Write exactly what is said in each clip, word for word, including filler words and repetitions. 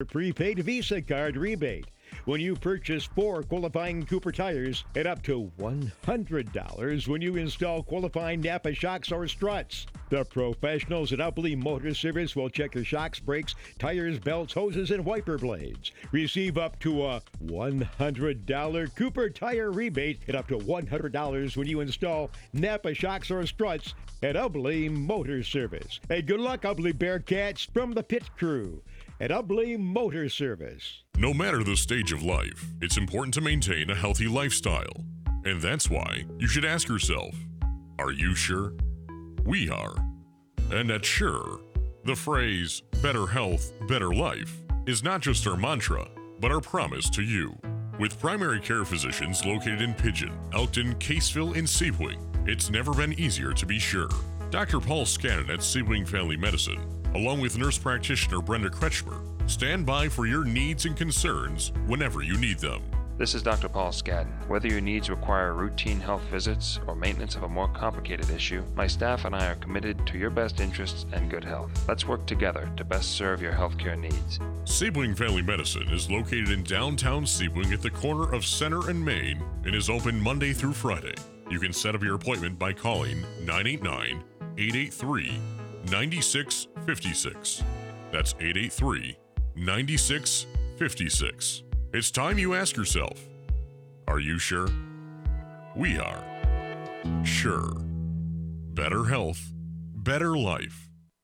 prepaid Visa card rebate when you purchase four qualifying Cooper tires, and up to one hundred dollars when you install qualifying Napa shocks or struts. The professionals at Upley Motor Service will check your shocks, brakes, tires, belts, hoses, and wiper blades. Receive up to a one hundred dollars Cooper tire rebate and up to one hundred dollars when you install Napa shocks or struts at Upley Motor Service. Hey, good luck, Upley Bearcats, from the pit crew at Upley Motor Service. No matter the stage of life, it's important to maintain a healthy lifestyle. And that's why you should ask yourself, are you sure? We are. And at Sure, the phrase, better health, better life, is not just our mantra, but our promise to you. With primary care physicians located in Pigeon, Elkton, Caseville, and Sebring, it's never been easier to be sure. Doctor Paul Scannon at Sebring Family Medicine, along with nurse practitioner Brenda Kretschmer, stand by for your needs and concerns whenever you need them. This is Doctor Paul Skadden. Whether your needs require routine health visits or maintenance of a more complicated issue, my staff and I are committed to your best interests and good health. Let's work together to best serve your healthcare needs. Sebring Family Medicine is located in downtown Sebring at the corner of Center and Main and is open Monday through Friday. You can set up your appointment by calling nine eight nine, eight eight three, nine six five six. That's eight eight three, nine six five six. It's time you ask yourself, are you sure? We are. Sure. Better health, better life.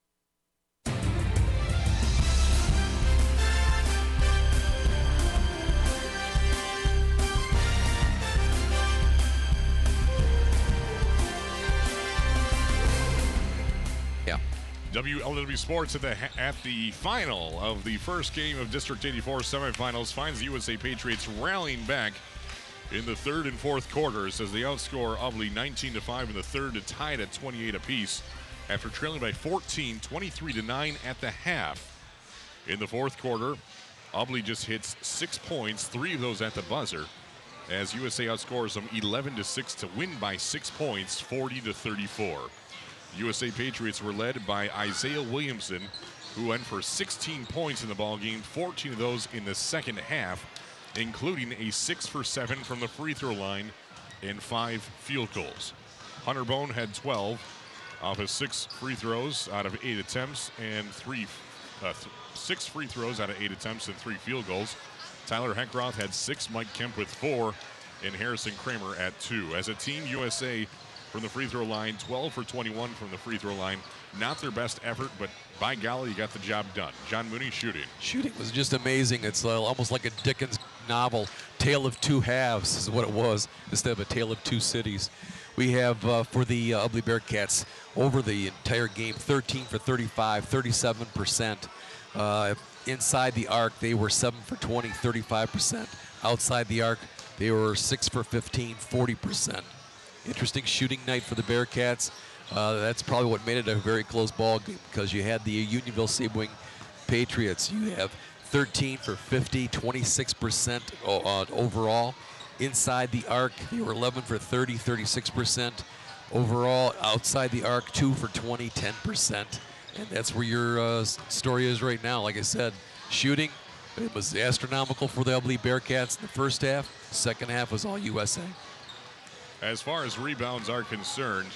W L W Sports at the at the final of the first game of District eighty-four semifinals finds the U S A Patriots rallying back in the third and fourth quarters as they outscore Ubley nineteen to five in the third to tie it at twenty-eight apiece after trailing by fourteen, twenty-three to nine at the half. In the fourth quarter, Ubley just hits six points, three of those at the buzzer, as U S A outscores them eleven to six to win by six points, forty to thirty-four. U S A Patriots were led by Isaiah Williamson, who went for sixteen points in the ballgame, fourteen of those in the second half, including a six for seven from the free throw line and five field goals. Hunter Bone had twelve off his six free throws out of eight attempts and three, uh, th- six free throws out of eight attempts and three field goals. Tyler Heckroth had six, Mike Kemp with four, and Harrison Kramer at two. As a team, U S A from the free throw line, twelve for twenty-one from the free throw line. Not their best effort, but by golly, you got the job done. John Mooney shooting. Shooting was just amazing. It's uh, almost like a Dickens novel. Tale of Two Halves is what it was, instead of a Tale of Two Cities. We have uh, for the uh, Ubley Bearcats over the entire game, thirteen for thirty-five, thirty-seven percent. Uh, inside the arc, they were seven for twenty, thirty-five percent. Outside the arc, they were six for fifteen, forty percent. Interesting shooting night for the Bearcats. Uh, that's probably what made it a very close ball game, because you had the Unionville Sebring Patriots. You have thirteen for fifty, twenty-six percent uh, overall. Inside the arc, they were eleven for thirty, thirty-six percent. Overall, outside the arc, two for twenty, ten percent. And that's where your uh, story is right now. Like I said, shooting, it was astronomical for the Ubley Bearcats in the first half. Second half was all U S A. As far as rebounds are concerned,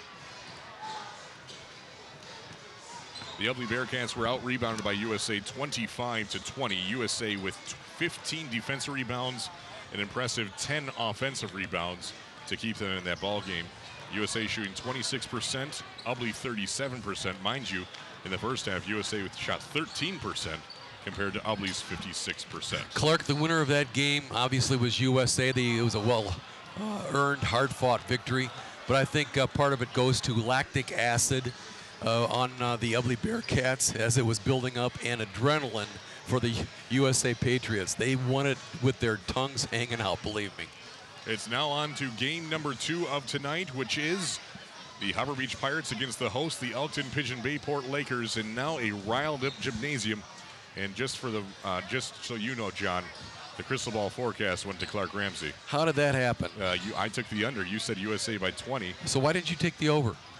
the Ubley Bearcats were out-rebounded by U S A twenty-five to twenty. U S A with fifteen defensive rebounds, an impressive ten offensive rebounds to keep them in that ball game. U S A shooting twenty-six percent, Ubley thirty-seven percent. Mind you, in the first half, U S A shot thirteen percent compared to Ubley's fifty-six percent. Clark, the winner of that game, obviously was U S A. The, it was a well Uh, earned, hard-fought victory, but I think uh, part of it goes to lactic acid uh, on uh, the Ubley Bearcats as it was building up, and adrenaline for the U S A Patriots. They won it with their tongues hanging out, believe me. It's now on to game number two of tonight, which is the Harbor Beach Pirates against the host, the Elkton Pigeon Bayport Lakers, and now a riled-up gymnasium. And just for the, uh, just so you know, John, the crystal ball forecast went to Clark Ramsey. How did that happen? Uh, you, I took the under. You said U S A by twenty. So why didn't you take the over?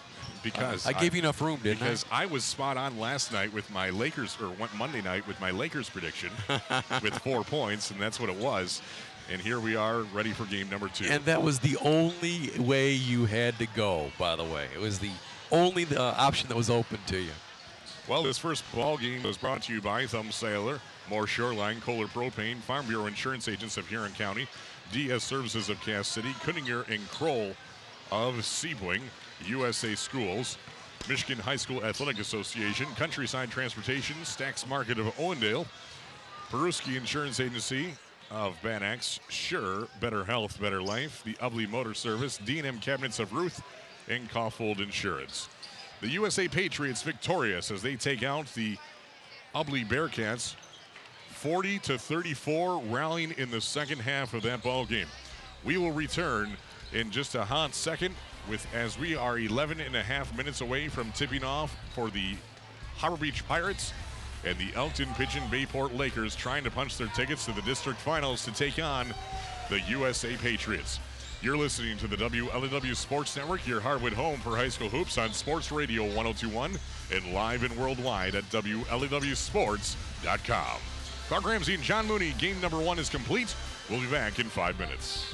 because I gave you enough room, didn't I? Because I was spot on last night with my Lakers, or one- Monday night with my Lakers prediction with four points, and that's what it was. And here we are, ready for game number two. And that was the only way you had to go, by the way. It was the only uh, option that was open to you. Well, this first ball game was brought to you by Thumb Sailor, More Shoreline, Kohler Propane, Farm Bureau Insurance Agents of Huron County, D S Services of Cass City, Kunninger and Kroll of Sebring, U S A Schools, Michigan High School Athletic Association, Countryside Transportation, Stax Market of Owendale, Peruski Insurance Agency of Banax, Sure, Better Health, Better Life, the Ubley Motor Service, D and M Cabinets of Ruth, and Kaufhold Insurance. The U S A Patriots victorious as they take out the Ubley Bearcats forty to thirty-four, rallying in the second half of that ball game. We will return in just a hot second with as we are eleven and a half minutes away from tipping off for the Harbor Beach Pirates and the Elkton Pigeon Bayport Lakers trying to punch their tickets to the district finals to take on the U S A Patriots. You're listening to the W L A W Sports Network, your Harwood home for high school hoops on Sports Radio one oh two point one and live and worldwide at W L A W sports dot com. Clark Ramsey and John Mooney, game number one is complete. We'll be back in five minutes.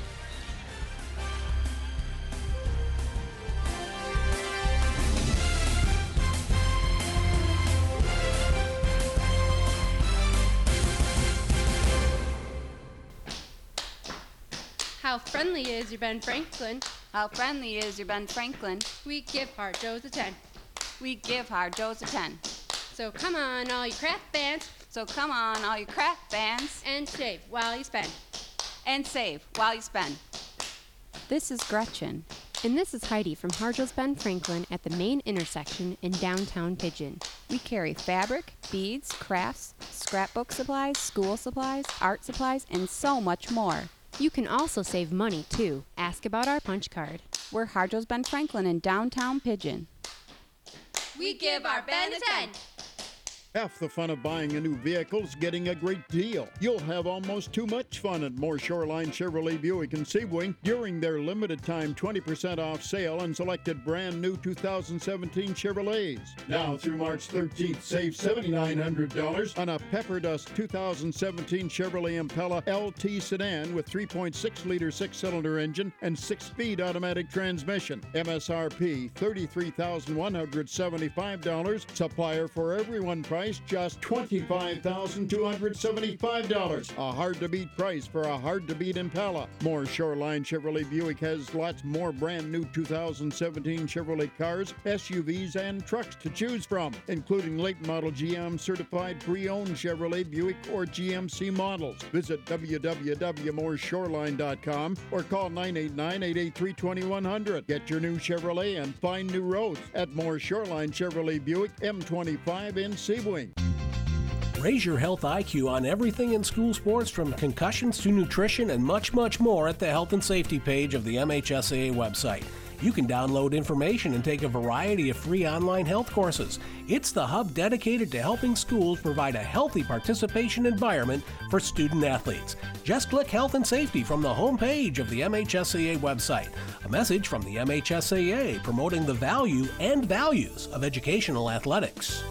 How friendly is your Ben Franklin? How friendly is your Ben Franklin? We give Hard Joe's a ten. We give Hard Joe's a ten. So come on, all you craft fans. So come on, all you craft fans. And save while you spend. And save while you spend. This is Gretchen. And this is Heidi from Hard Joe's Ben Franklin at the main intersection in downtown Pigeon. We carry fabric, beads, crafts, scrapbook supplies, school supplies, art supplies, and so much more. You can also save money, too. Ask about our punch card. We're Hard Joe's Ben Franklin in downtown Pigeon. We give our Ben a ten. Half the fun of buying a new vehicle is getting a great deal. You'll have almost too much fun at More Shoreline Chevrolet Buick and Sebring during their limited time twenty percent off sale on selected brand new two thousand seventeen Chevrolets. Now through March thirteenth, save seven thousand nine hundred dollars on a Pepper Dust two thousand seventeen Chevrolet Impala L T sedan with three point six liter six-cylinder engine and six-speed automatic transmission. M S R P thirty-three thousand one hundred seventy-five dollars. Supplier for everyone price just twenty-five thousand two hundred seventy-five dollars. A hard-to-beat price for a hard-to-beat Impala. More Shoreline Chevrolet Buick has lots more brand new two thousand seventeen Chevrolet cars, S U Vs, and trucks to choose from, including late model G M certified pre-owned Chevrolet Buick or G M C models. Visit w w w dot more shoreline dot com or call nine eight nine, eight eight three, two one zero zero. Get your new Chevrolet and find new roads at More Shoreline Chevrolet Buick, M twenty-five in Sebring. Raise your health I Q on everything in school sports, from concussions to nutrition and much, much more at the Health and Safety page of the M H S A A website. You can download information and take a variety of free online health courses. It's the hub dedicated to helping schools provide a healthy participation environment for student athletes. Just click Health and Safety from the home page of the M H S A A website. A message from the M H S A A promoting the value and values of educational athletics.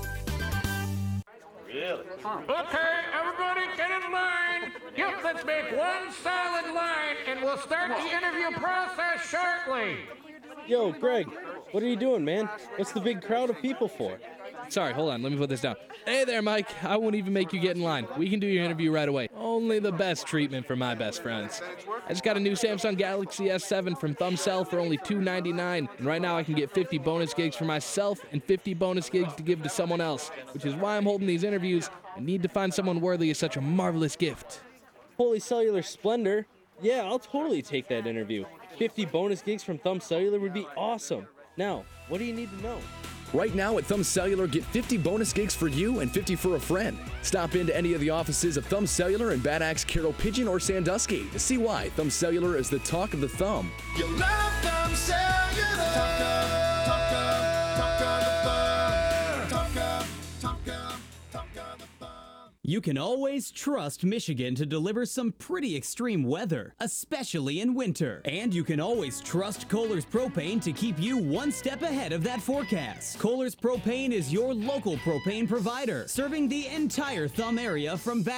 Really? Okay, everybody get in line. Yep, let's make one solid line and we'll start the interview process shortly. Yo, Greg, what are you doing, man? What's the big crowd of people for? Sorry, hold on, let me put this down. Hey there, Mike. I won't even make you get in line. We can do your interview right away. Only the best treatment for my best friends. I just got a new Samsung Galaxy S seven from ThumbCell for only two ninety-nine, and right now I can get fifty bonus gigs for myself and fifty bonus gigs to give to someone else, which is why I'm holding these interviews. I need to find someone worthy of such a marvelous gift. Holy cellular splendor. Yeah, I'll totally take that interview. fifty bonus gigs from Thumb Cellular would be awesome. Now, what do you need to know? Right now at Thumb Cellular, get fifty bonus gigs for you and fifty for a friend. Stop into any of the offices of Thumb Cellular in Bad Axe, Carroll Pigeon, or Sandusky to see why Thumb Cellular is the talk of the thumb. You love Thumb Cellular. Talk of, talk of, talk of the thumb. Talk of, talk of, talk of the thumb. You can always trust Michigan to deliver some pretty extreme weather, especially in winter. And you can always trust Kohler's Propane to keep you one step ahead of that forecast. Kohler's Propane is your local propane provider, serving the entire Thumb area from